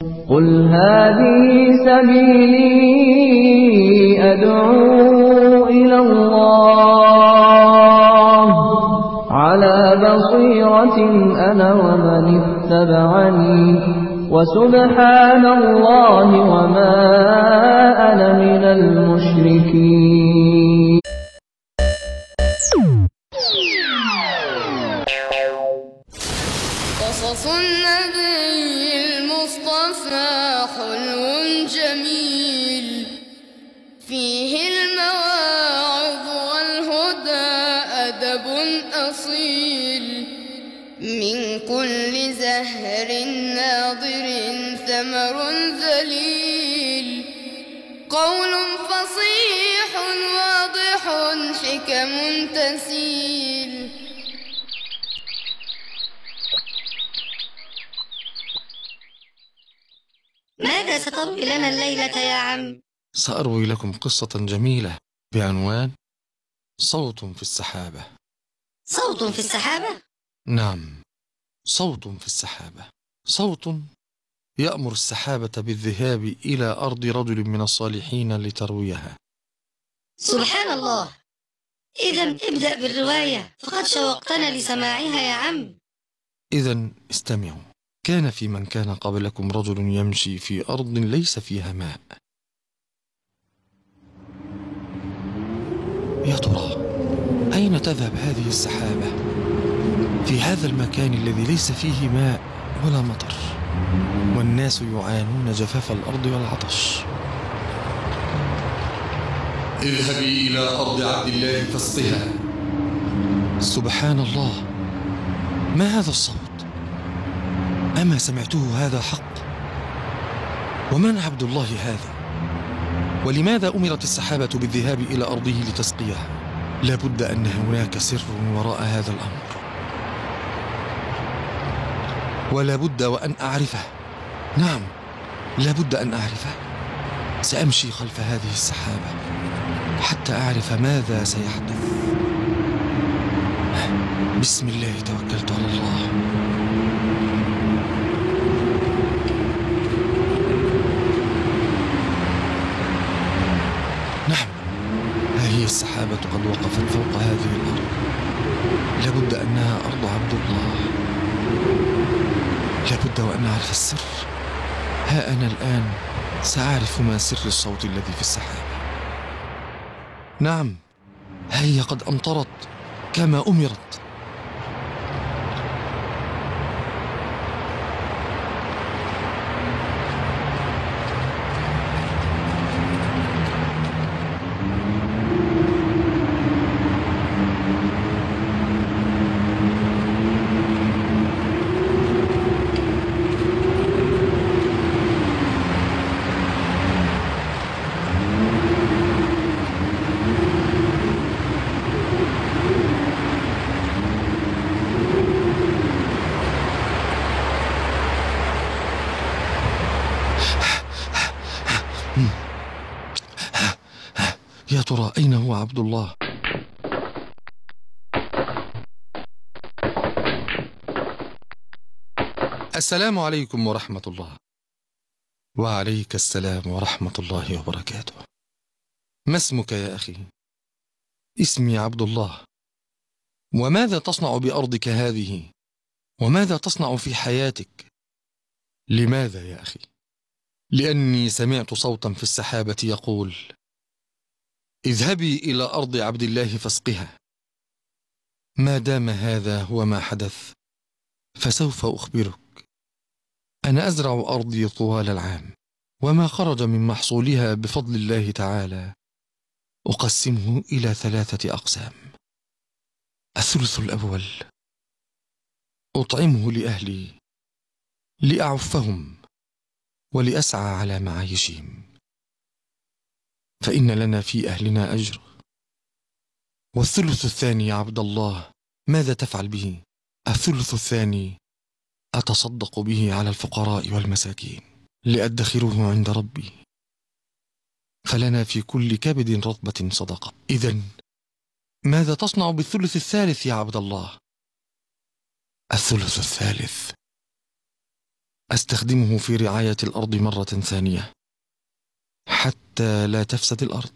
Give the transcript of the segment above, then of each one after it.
قل هذه سبيلي أدعو إلى الله على بصيرة أنا ومن اتبعني وسبحان الله وما أنا من المشركين. قصص النبي المصطفى حلو جميل فيه المواعظ والهدى أدب أصيل من كل زهر ناضر ثمر ذليل قول فصيح واضح حكم تسيل. ماذا ستروي لنا الليلة يا عم؟ سأروي لكم قصة جميلة بعنوان صوت في السحابة. صوت في السحابة؟ نعم، صوت في السحابة، صوت يأمر السحابة بالذهاب إلى أرض رجل من الصالحين لترويها. سبحان الله. إذن ابدأ بالرواية فقد شوقتنا لسماعها يا عم. إذن استمعوا. كان في من كان قبلكم رجل يمشي في أرض ليس فيها ماء. يا ترى أين تذهب هذه السحابة في هذا المكان الذي ليس فيه ماء ولا مطر، والناس يعانون جفاف الأرض والعطش؟ اذهبي إلى أرض عبد الله فاسقها. سبحان الله، ما هذا الصوت؟ أما سمعته هذا حق؟ ومن عبد الله هذا؟ ولماذا أمرت السحابة بالذهاب إلى أرضه لتسقيها؟ لابد أن هناك سر وراء هذا الأمر، ولا بد وأن أعرفه. نعم، لابد أن أعرفه. سأمشي خلف هذه السحابة حتى أعرف ماذا سيحدث. بسم الله توكلت على الله. نعم، ها هي السحابة قد وقفت فوق هذه الأرض. لابد أنها أرض عبد الله. لابد وأن أعرف السر. ها أنا الآن سأعرف ما سر الصوت الذي في السحابة. نعم، هي قد أمطرت كما أمرت. يا ترى أين هو عبد الله؟ السلام عليكم ورحمة الله. وعليك السلام ورحمة الله وبركاته. ما اسمك يا أخي؟ اسمي عبد الله. وماذا تصنع بأرضك هذه؟ وماذا تصنع في حياتك؟ لماذا يا أخي؟ لأني سمعت صوتا في السحابة يقول: اذهبي إلى أرض عبد الله فاسقها. ما دام هذا هو ما حدث فسوف أخبرك. أنا أزرع أرضي طوال العام، وما خرج من محصولها بفضل الله تعالى أقسمه إلى 3 أقسام. الثلث الأول أطعمه لأهلي لأعفهم ولأسعى على معايشهم، فإن لنا في أهلنا أجر. والثلث الثاني يا عبد الله ماذا تفعل به؟ الثلث الثاني أتصدق به على الفقراء والمساكين لأدخره عند ربي، فلنا في كل كبد رطبة صدقة. إذن ماذا تصنع بالثلث الثالث يا عبد الله؟ الثلث الثالث أستخدمه في رعاية الأرض مرة ثانية حتى لا تفسد الأرض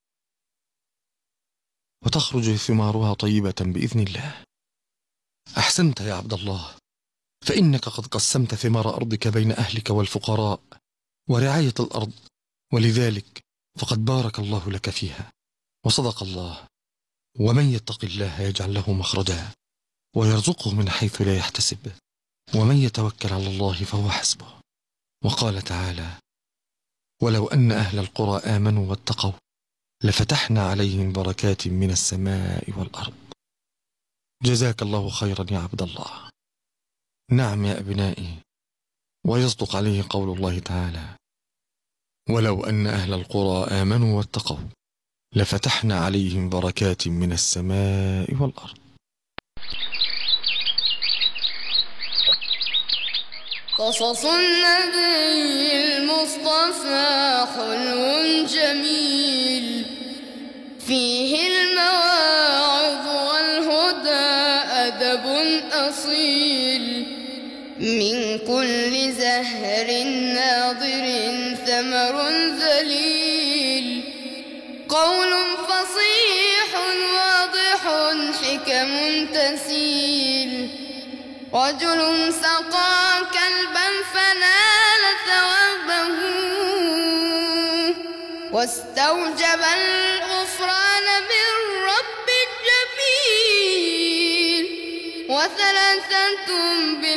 وتخرج ثمارها طيبة بإذن الله. أحسنت يا عبد الله، فإنك قد قسمت ثمار أرضك بين أهلك والفقراء ورعاية الأرض، ولذلك فقد بارك الله لك فيها. وصدق الله: ومن يتق الله يجعل له مخرجا ويرزقه من حيث لا يحتسب ومن يتوكل على الله فهو حسبه. وقال تعالى: ولو أن أهل القرى آمنوا واتقوا لفتحنا عليهم بركات من السماء والأرض. جزاك الله خيرا يا عبد الله. نعم يا أبنائي، ويصدق عليه قول الله تعالى: ولو أن أهل القرى آمنوا واتقوا لفتحنا عليهم بركات من السماء والأرض. قصص النبي المصطفى حلو جميل، فيه المواعظ والهدى أدب أصيل، من كل زهر ناضر ثمر ذليل، قول فصيح واضح حكم تسيل، رجل سقى كلبا فنال ثوابه، واستوجب الغفران بالرب الجميل، وثلاثة